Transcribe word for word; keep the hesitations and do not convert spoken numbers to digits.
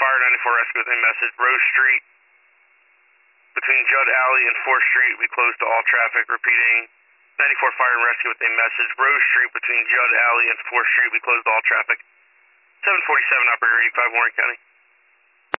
Fire, ninety-four Rescue with a message. Rose Street between Judd Alley and fourth Street will be closed to all traffic. Repeating, ninety-four Fire and Rescue with a message. Rose Street between Judd Alley and fourth Street will be closed to all traffic. seven forty-seven, Operator eighty-five, Warren County.